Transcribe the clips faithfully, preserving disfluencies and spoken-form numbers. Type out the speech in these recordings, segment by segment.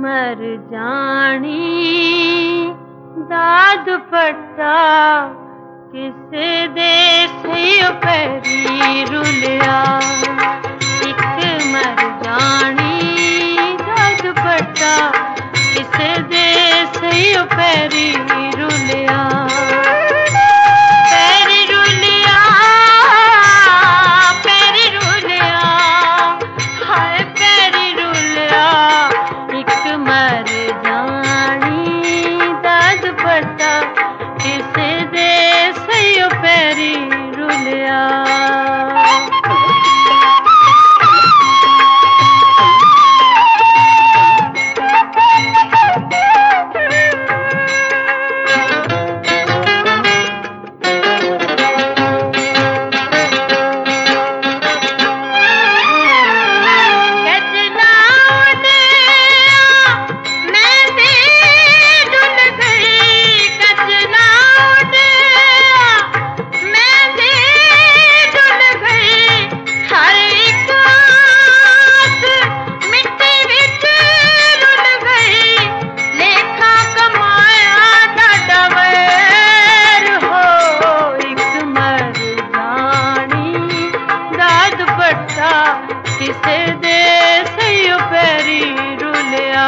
मर जानी दा दुपट्टा किसे दे सही पैरी रुलिया। एक मर जानी दा दुपट्टा किसे दे सही पैरी रुलिया। किसे दे सही पैरी रुलिया। किसे दे सही पैरी रुलिया।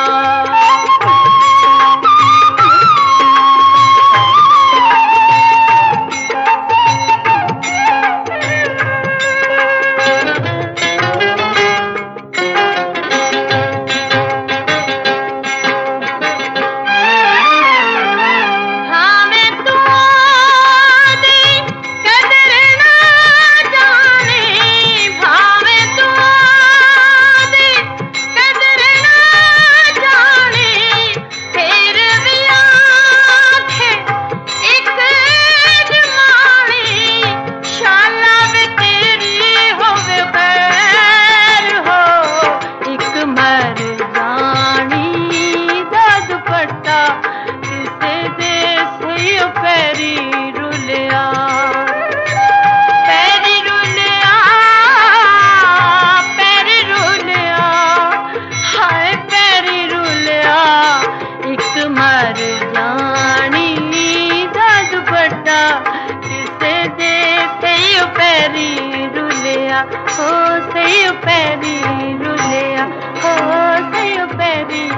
पैरी रुलिया, पैरी रुलिया, पैरी रुलिया, हाय पैरी रुलिया। एक मर जानी दा दुपट्टा किसे दे सही पैरी रुलिया। हो सही पैरी रुलिया, हो सही पैरी